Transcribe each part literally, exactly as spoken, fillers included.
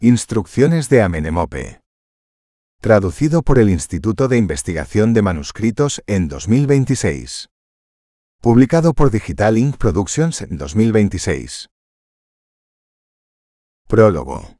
Instrucciones de Amenemope. Traducido por el Instituto de Investigación de Manuscritos en dos mil veintiséis. Publicado por Digital Ink Productions en dos mil veintiséis. Prólogo.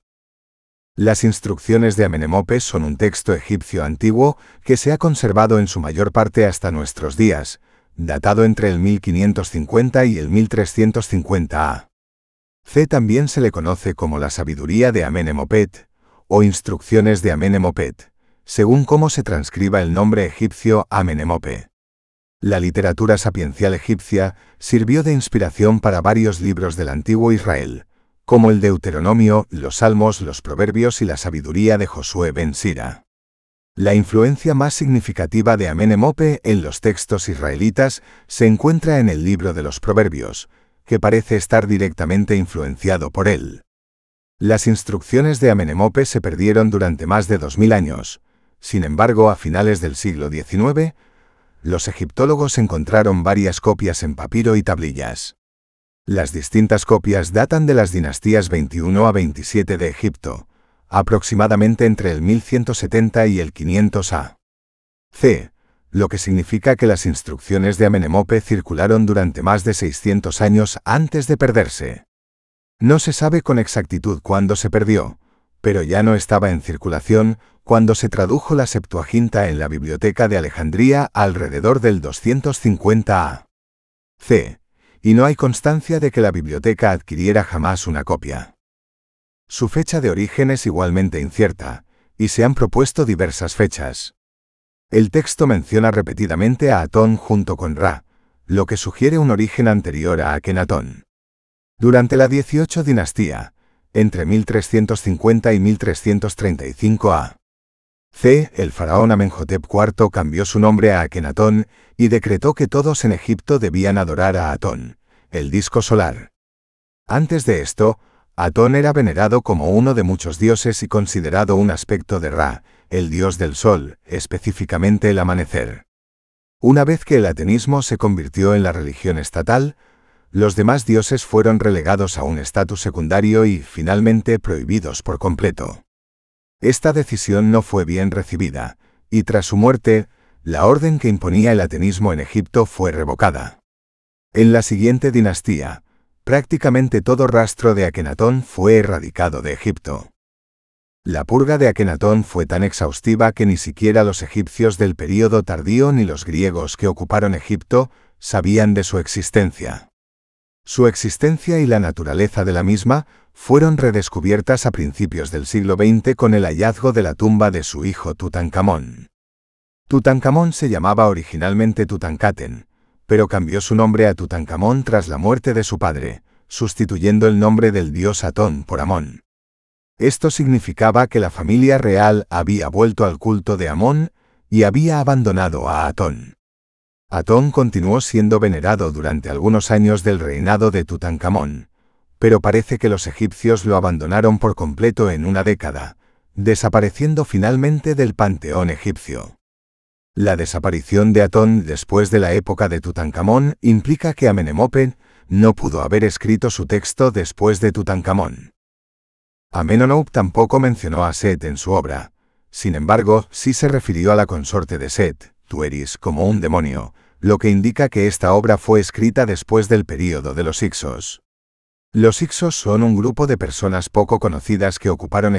Las instrucciones de Amenemope son un texto egipcio antiguo que se ha conservado en su mayor parte hasta nuestros días, datado entre el mil quinientos cincuenta y el mil trescientos cincuenta A C. También se le conoce como la sabiduría de Amenemopet, o instrucciones de Amenemopet, según cómo se transcriba el nombre egipcio Amenemope. La literatura sapiencial egipcia sirvió de inspiración para varios libros del antiguo Israel, como el Deuteronomio, los Salmos, los Proverbios y la sabiduría de Josué ben Sira. La influencia más significativa de Amenemope en los textos israelitas se encuentra en el libro de los Proverbios, que parece estar directamente influenciado por él. Las instrucciones de Amenemope se perdieron durante más de dos mil años. Sin embargo, a finales del siglo diecinueve, los egiptólogos encontraron varias copias en papiro y tablillas. Las distintas copias datan de las dinastías veintiuno a veintisiete de Egipto, aproximadamente entre el mil ciento setenta y el quinientos A C, lo que significa que las instrucciones de Amenemope circularon durante más de seiscientos años antes de perderse. No se sabe con exactitud cuándo se perdió, pero ya no estaba en circulación cuando se tradujo la Septuaginta en la Biblioteca de Alejandría alrededor del doscientos cincuenta A C, y no hay constancia de que la biblioteca adquiriera jamás una copia. Su fecha de origen es igualmente incierta, y se han propuesto diversas fechas. El texto menciona repetidamente a Atón junto con Ra, lo que sugiere un origen anterior a Akenatón. Durante la dieciocho dinastía, entre mil trescientos cincuenta y mil trescientos treinta y cinco A C, el faraón Amenhotep cuarto cambió su nombre a Akenatón y decretó que todos en Egipto debían adorar a Atón, el disco solar. Antes de esto, Atón era venerado como uno de muchos dioses y considerado un aspecto de Ra, el dios del sol, específicamente el amanecer. Una vez que el ateísmo se convirtió en la religión estatal, los demás dioses fueron relegados a un estatus secundario y, finalmente, prohibidos por completo. Esta decisión no fue bien recibida, y tras su muerte, la orden que imponía el ateísmo en Egipto fue revocada. En la siguiente dinastía, prácticamente todo rastro de Akenatón fue erradicado de Egipto. La purga de Akenatón fue tan exhaustiva que ni siquiera los egipcios del período tardío ni los griegos que ocuparon Egipto sabían de su existencia. Su existencia y la naturaleza de la misma fueron redescubiertas a principios del siglo veinte con el hallazgo de la tumba de su hijo Tutankamón. Tutankamón se llamaba originalmente Tutankaten, pero cambió su nombre a Tutankamón tras la muerte de su padre, sustituyendo el nombre del dios Atón por Amón. Esto significaba que la familia real había vuelto al culto de Amón y había abandonado a Atón. Atón continuó siendo venerado durante algunos años del reinado de Tutankamón, pero parece que los egipcios lo abandonaron por completo en una década, desapareciendo finalmente del panteón egipcio. La desaparición de Atón después de la época de Tutankamón implica que Amenemope no pudo haber escrito su texto después de Tutankamón. Amenhotep tampoco mencionó a Set en su obra. Sin embargo, sí se refirió a la consorte de Set, Tueris, como un demonio, lo que indica que esta obra fue escrita después del período de los Hyksos. Los Hyksos son un grupo de personas poco conocidas que ocuparon